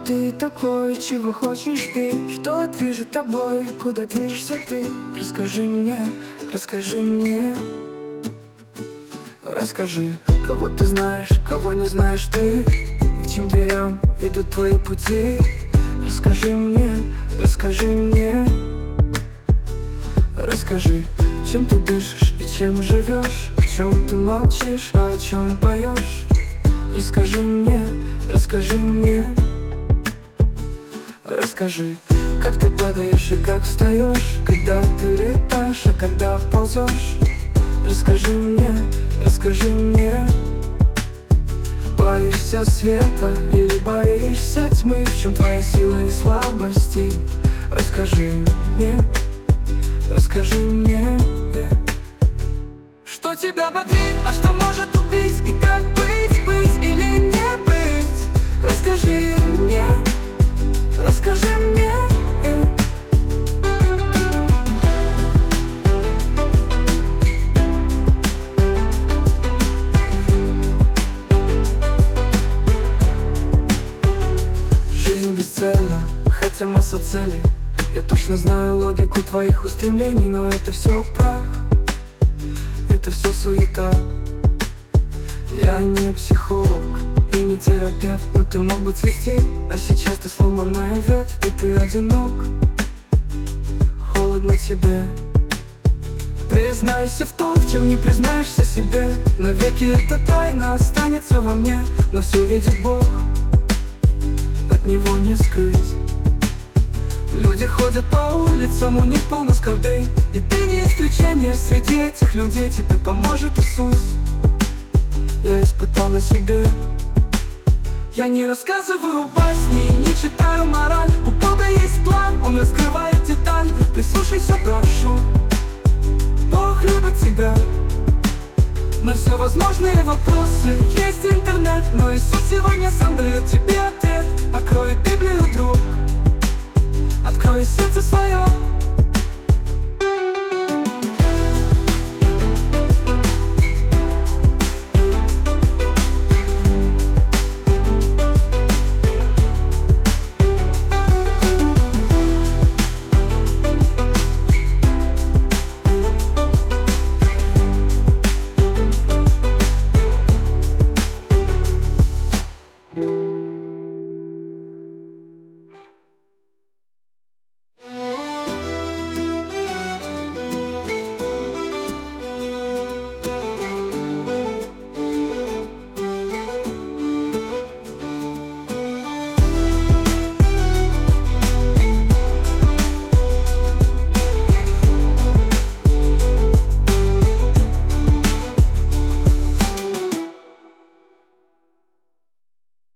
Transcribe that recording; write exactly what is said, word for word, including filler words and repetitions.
ты такой, чего хочешь ты? Что движет тобой, куда движешься ты? Расскажи мне, расскажи мне. Расскажи, кого ты знаешь, кого не знаешь ты, и к чьим дверям ведут твои пути. Расскажи мне, расскажи мне. Расскажи, чем ты дышишь и чем живешь, о чем ты молчишь, а о чем поешь. Расскажи мне, расскажи мне. Расскажи, как ты падаешь и как встаешь, когда ты летаешь, а когда ползешь. Расскажи мне, расскажи мне. Боишься света или боишься тьмы? В чем твоя сила и слабости? Расскажи мне, расскажи мне. Что тебя бодрит, а что может убить? И как быть, быть или не быть? Расскажи мне, расскажи мне. Жизнь бесцельна, хотя масса целей. Я точно знаю логику твоих устремлений, но это все прах, это все суета. Я не психолог и не терапевт, но ты мог бы цвести. А сейчас ты сломанная ветвь, и ты одинок. Холодно тебе. Признайся в том, в чем не признаешься себе. Навеки эта тайна останется во мне, но все видит Бог, от него не скрыть. Люди ходят по улицам, у них полно скорбей, и ты не исключение среди этих людей. Тебе поможет Иисус. Я испытал на себе. Я не рассказываю басни, не читаю мораль. У Бога есть план, Он раскрывает деталь. Прислушайся, прошу, Бог любит тебя. На все возможные вопросы есть интернет, но Иисус сегодня сам дает тебе